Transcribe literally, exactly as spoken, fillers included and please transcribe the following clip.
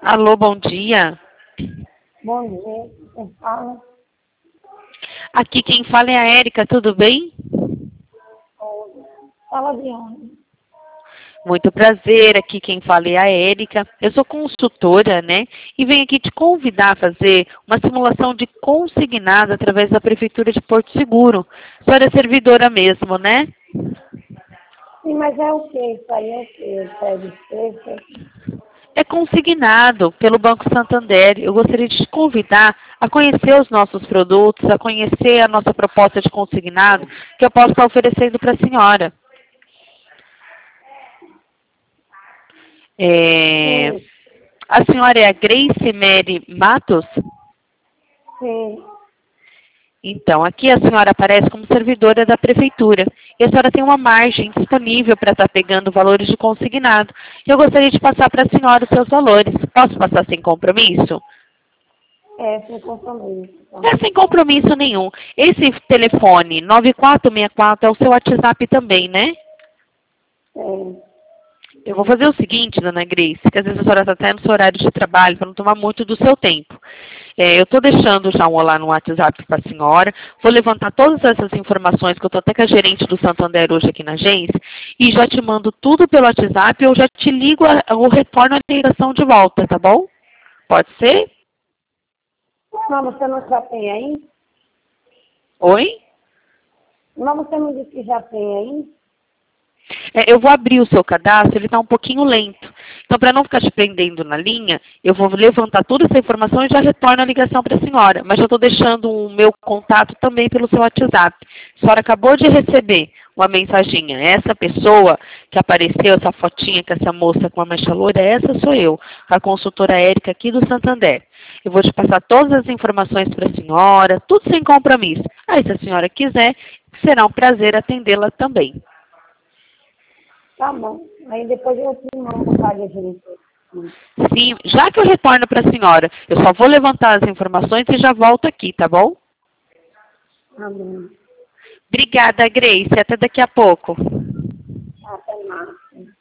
Alô, bom dia. Bom dia, quem fala? Aqui quem fala é a Érica, tudo bem? Fala de onde? Muito prazer, aqui quem fala é a Érica. Eu sou consultora, né? E venho aqui te convidar a fazer uma simulação de consignado através da Prefeitura de Porto Seguro. A senhora é servidora mesmo, né? Sim, mas é o que? Isso aí é o que? Pede preço? É consignado pelo Banco Santander. Eu gostaria de te convidar a conhecer os nossos produtos, a conhecer a nossa proposta de consignado que eu posso estar oferecendo para a senhora. É... Sim, A senhora é a Grace Mary Matos? sim. Então, aqui a senhora aparece como servidora da prefeitura. E a senhora tem uma margem disponível para estar pegando valores de consignado. E eu gostaria de passar para a senhora os seus valores. Posso passar sem compromisso? É, sem compromisso. Tá? É sem compromisso nenhum. Esse telefone nove quatro seis quatro é o seu WhatsApp também, né? É. Eu vou fazer o seguinte, dona Grace, que às vezes a senhora está até no seu horário de trabalho, para não tomar muito do seu tempo. É, eu estou deixando já um olá no WhatsApp para a senhora, vou levantar todas essas informações, que eu estou até com a gerente do Santander hoje aqui na agência, e já te mando tudo pelo WhatsApp, eu já te ligo ou retorno a ligação de volta, tá bom? Pode ser? Não, você não já tem aí? Oi? Não, você não disse que já tem aí? É, eu vou abrir o seu cadastro, ele está um pouquinho lento. Então, para não ficar te prendendo na linha, eu vou levantar toda essa informação e já retorno a ligação para a senhora. Mas já estou deixando o meu contato também pelo seu WhatsApp. A senhora acabou de receber uma mensaginha. Essa pessoa que apareceu, essa fotinha com essa moça com a mancha loira, essa sou eu, a consultora Érica aqui do Santander. Eu vou te passar todas as informações para a senhora, tudo sem compromisso. Aí, se a senhora quiser, será um prazer atendê-la também. Tá bom. Aí depois eu te mando o card direito. Sim, já que eu retorno para a senhora, eu só vou levantar as informações e já volto aqui, tá bom? Tá bom. Obrigada, Grace. Até daqui a pouco. Até mais.